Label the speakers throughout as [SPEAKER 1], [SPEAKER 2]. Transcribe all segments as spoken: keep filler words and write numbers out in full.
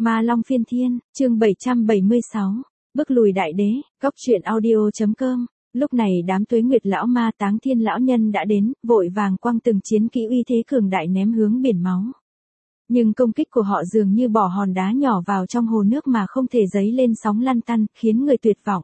[SPEAKER 1] Ma Long Phiên Thiên, chương bảy trăm bảy mươi sáu, bước lùi đại đế, góc truyện audio.com. Lúc này đám Tuế Nguyệt lão ma Táng Thiên lão nhân đã đến, vội vàng quăng từng chiến kỹ uy thế cường đại ném hướng biển máu. Nhưng công kích của họ dường như bỏ hòn đá nhỏ vào trong hồ nước mà không thể dấy lên sóng lăn tăn, khiến người tuyệt vọng.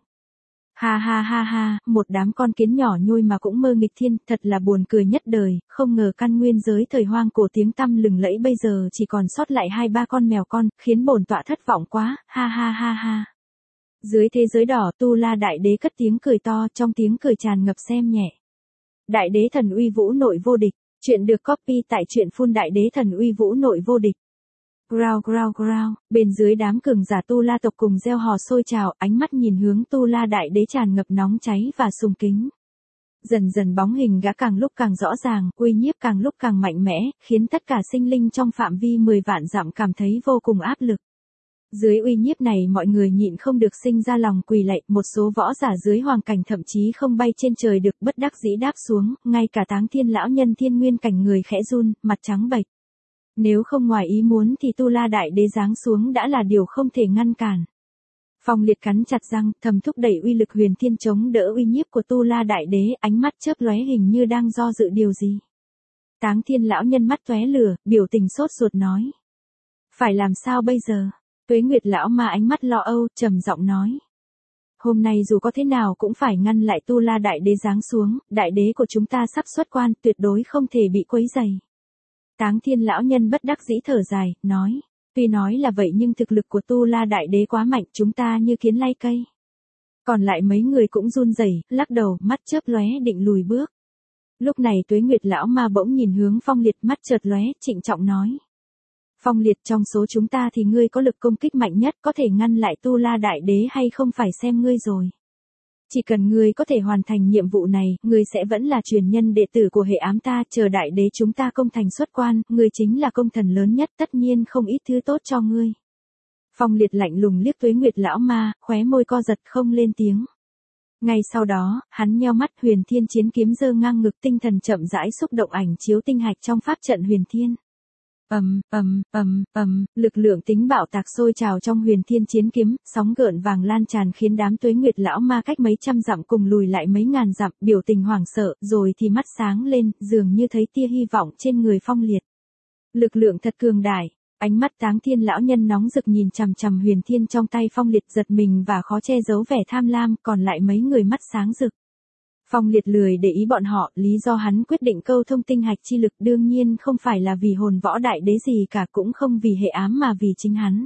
[SPEAKER 1] Ha ha ha ha, một đám con kiến nhỏ nhoi mà cũng mơ nghịch thiên, thật là buồn cười nhất đời, không ngờ căn nguyên giới thời hoang cổ tiếng tăm lừng lẫy bây giờ chỉ còn sót lại hai ba con mèo con, khiến bổn tọa thất vọng quá, ha ha ha ha. Dưới thế giới đỏ, Tu La Đại Đế cất tiếng cười to, trong tiếng cười tràn ngập xem nhẹ. Đại đế thần uy vũ nội vô địch, chuyện được copy tại truyện phun Đại Đế thần uy vũ nội vô địch. Growl growl growl, bên dưới đám cường giả Tu La tộc cùng reo hò sôi trào, ánh mắt nhìn hướng Tu La Đại Đế tràn ngập nóng cháy và sùng kính. Dần dần bóng hình gã càng lúc càng rõ ràng, uy nhiếp càng lúc càng mạnh mẽ, khiến tất cả sinh linh trong phạm vi mười vạn dặm cảm thấy vô cùng áp lực. Dưới uy nhiếp này mọi người nhịn không được sinh ra lòng quỳ lạy, một số võ giả dưới hoàng cảnh thậm chí không bay trên trời được bất đắc dĩ đáp xuống, ngay cả Táng Thiên lão nhân thiên nguyên cảnh người khẽ run, mặt trắng bệch. Nếu không ngoài ý muốn thì Tu La Đại Đế giáng xuống đã là điều không thể ngăn cản. Phong Liệt cắn chặt răng, thầm thúc đẩy uy lực huyền thiên chống đỡ uy nhiếp của Tu La Đại Đế, ánh mắt chớp lóe hình như đang do dự điều gì. Táng Thiên lão nhân mắt tóe lửa, biểu tình sốt ruột nói. Phải làm sao bây giờ? Tuế Nguyệt lão ma ánh mắt lo âu, trầm giọng nói. Hôm nay dù có thế nào cũng phải ngăn lại Tu La Đại Đế giáng xuống, đại đế của chúng ta sắp xuất quan, tuyệt đối không thể bị quấy rầy. Táng Thiên lão nhân bất đắc dĩ thở dài, nói, tuy nói là vậy nhưng thực lực của Tu La Đại Đế quá mạnh, chúng ta như kiến lay cây. Còn lại mấy người cũng run rẩy, lắc đầu, mắt chớp lóe định lùi bước. Lúc này Tuế Nguyệt lão ma bỗng nhìn hướng Phong Liệt, mắt chợt lóe, trịnh trọng nói. Phong Liệt, trong số chúng ta thì ngươi có lực công kích mạnh nhất, có thể ngăn lại Tu La Đại Đế hay không phải xem ngươi rồi. Chỉ cần ngươi có thể hoàn thành nhiệm vụ này, ngươi sẽ vẫn là truyền nhân đệ tử của hệ ám ta, chờ đại đế chúng ta công thành xuất quan, ngươi chính là công thần lớn nhất, tất nhiên không ít thứ tốt cho ngươi. Phong Liệt lạnh lùng liếc Tuế Nguyệt lão ma, khóe môi co giật không lên tiếng. Ngay sau đó, hắn nheo mắt, huyền thiên chiến kiếm giơ ngang ngực, tinh thần chậm rãi xúc động ảnh chiếu tinh hạch trong pháp trận huyền thiên. Ầm, ầm, ầm, ầm, lực lượng tính bạo tạc sôi trào trong huyền thiên chiến kiếm, sóng gợn vàng lan tràn khiến đám Tuế Nguyệt lão ma cách mấy trăm dặm cùng lùi lại mấy ngàn dặm, biểu tình hoảng sợ, rồi thì mắt sáng lên, dường như thấy tia hy vọng trên người Phong Liệt. Lực lượng thật cường đại, ánh mắt Táng Thiên lão nhân nóng rực nhìn chằm chằm huyền thiên trong tay Phong Liệt, giật mình và khó che giấu vẻ tham lam, còn lại mấy người mắt sáng rực. Phong Liệt lười để ý bọn họ, lý do hắn quyết định câu thông tinh hạch chi lực đương nhiên không phải là vì hồn võ đại đế gì cả, cũng không vì hệ ám mà vì chính hắn.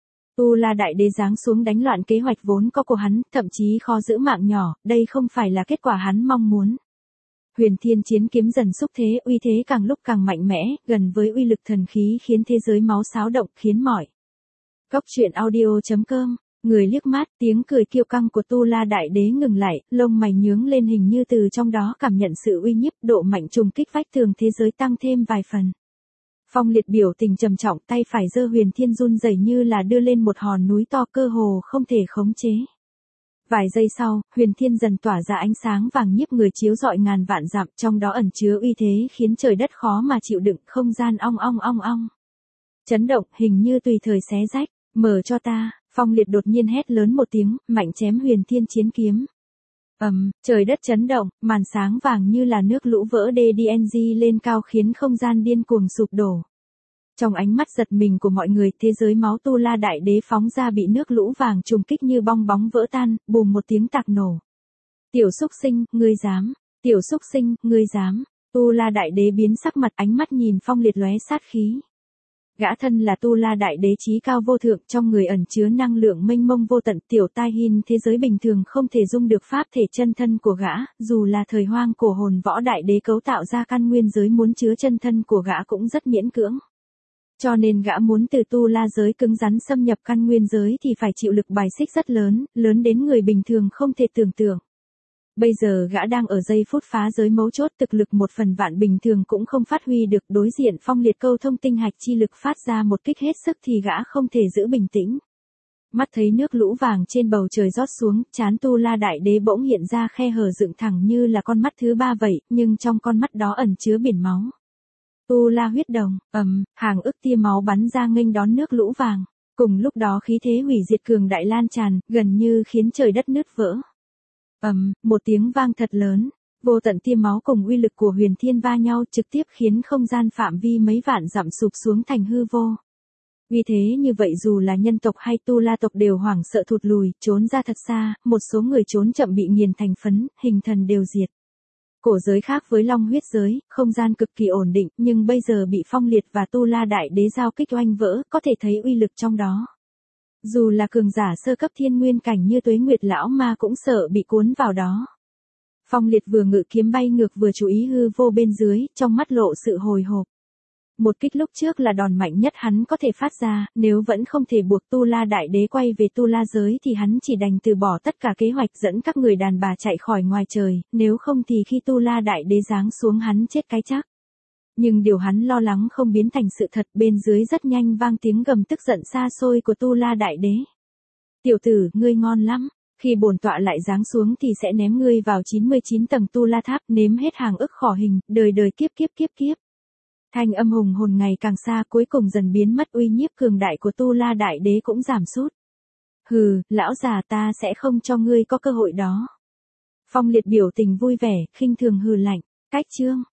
[SPEAKER 1] Tu La Đại Đế giáng xuống đánh loạn kế hoạch vốn có của hắn, thậm chí khó giữ mạng nhỏ, đây không phải là kết quả hắn mong muốn. Huyền thiên chiến kiếm dần xúc thế, uy thế càng lúc càng mạnh mẽ, gần với uy lực thần khí khiến thế giới máu xáo động, khiến mọi. Góc truyện audio.com. Người liếc mắt, tiếng cười kiêu căng của Tu La Đại Đế ngừng lại, lông mày nhướng lên hình như từ trong đó cảm nhận sự uy nhiếp, độ mạnh trùng kích vách tường thế giới tăng thêm vài phần. Phong Liệt biểu tình trầm trọng, tay phải giơ huyền thiên run rẩy như là đưa lên một hòn núi to, cơ hồ không thể khống chế. Vài giây sau, huyền thiên dần tỏa ra ánh sáng vàng nhiếp người chiếu rọi ngàn vạn dặm, trong đó ẩn chứa uy thế khiến trời đất khó mà chịu đựng, không gian ong ong ong ong. Chấn động, hình như tùy thời xé rách, mở cho ta. Phong Liệt đột nhiên hét lớn một tiếng, mạnh chém huyền thiên chiến kiếm. Ầm, um, trời đất chấn động, màn sáng vàng như là nước lũ vỡ đê đê en giê lên cao khiến không gian điên cuồng sụp đổ. Trong ánh mắt giật mình của mọi người, thế giới máu Tu La Đại Đế phóng ra bị nước lũ vàng trùng kích như bong bóng vỡ tan, bùm một tiếng tạc nổ. Tiểu xúc sinh, ngươi dám, tiểu xúc sinh, ngươi dám. Tu La Đại Đế biến sắc mặt, ánh mắt nhìn Phong Liệt lóe sát khí. Gã thân là Tu La Đại Đế chí cao vô thượng, trong người ẩn chứa năng lượng mênh mông vô tận, tiểu tai hin thế giới bình thường không thể dung được pháp thể chân thân của gã, dù là thời hoang cổ hồn võ đại đế cấu tạo ra căn nguyên giới muốn chứa chân thân của gã cũng rất miễn cưỡng. Cho nên gã muốn từ Tu La giới cứng rắn xâm nhập căn nguyên giới thì phải chịu lực bài xích rất lớn, lớn đến người bình thường không thể tưởng tượng. Bây giờ gã đang ở giây phút phá giới mấu chốt, thực lực một phần vạn bình thường cũng không phát huy được, đối diện Phong Liệt câu thông tinh hạch chi lực phát ra một kích hết sức thì gã không thể giữ bình tĩnh. Mắt thấy nước lũ vàng trên bầu trời rót xuống, trán Tu La Đại Đế bỗng hiện ra khe hở dựng thẳng như là con mắt thứ ba vậy, nhưng trong con mắt đó ẩn chứa biển máu. Tu La huyết đồng, ầm, hàng ức tia máu bắn ra nghênh đón nước lũ vàng. Cùng lúc đó khí thế hủy diệt cường đại lan tràn, gần như khiến trời đất nứt vỡ. Ầm, một tiếng vang thật lớn, vô tận tia máu cùng uy lực của huyền thiên va nhau trực tiếp khiến không gian phạm vi mấy vạn dặm sụp xuống thành hư vô. Vì thế như vậy dù là nhân tộc hay tu la tộc đều hoảng sợ thụt lùi, trốn ra thật xa, một số người trốn chậm bị nghiền thành phấn, hình thần đều diệt. Cổ giới khác với long huyết giới, không gian cực kỳ ổn định, nhưng bây giờ bị Phong Liệt và Tu La Đại Đế giao kích oanh vỡ, có thể thấy uy lực trong đó. Dù là cường giả sơ cấp thiên nguyên cảnh như Tuế Nguyệt lão ma cũng sợ bị cuốn vào đó. Phong Liệt vừa ngự kiếm bay ngược vừa chú ý hư vô bên dưới, trong mắt lộ sự hồi hộp. Một kích lúc trước là đòn mạnh nhất hắn có thể phát ra, nếu vẫn không thể buộc Tu La Đại Đế quay về Tu La giới thì hắn chỉ đành từ bỏ tất cả kế hoạch dẫn các người đàn bà chạy khỏi ngoài trời, nếu không thì khi Tu La Đại Đế giáng xuống hắn chết cái chắc. Nhưng điều hắn lo lắng không biến thành sự thật, bên dưới rất nhanh vang tiếng gầm tức giận xa xôi của Tu La Đại Đế. Tiểu tử, ngươi ngon lắm, khi bổn tọa lại giáng xuống thì sẽ ném ngươi vào chín mươi chín tầng Tu La Tháp, nếm hết hàng ức khỏ hình, đời đời kiếp kiếp kiếp kiếp. Thanh âm hùng hồn ngày càng xa cuối cùng dần biến mất, uy nhiếp cường đại của Tu La Đại Đế cũng giảm sút. Hừ, lão già ta sẽ không cho ngươi có cơ hội đó. Phong Liệt biểu tình vui vẻ, khinh thường hừ lạnh, cách chương.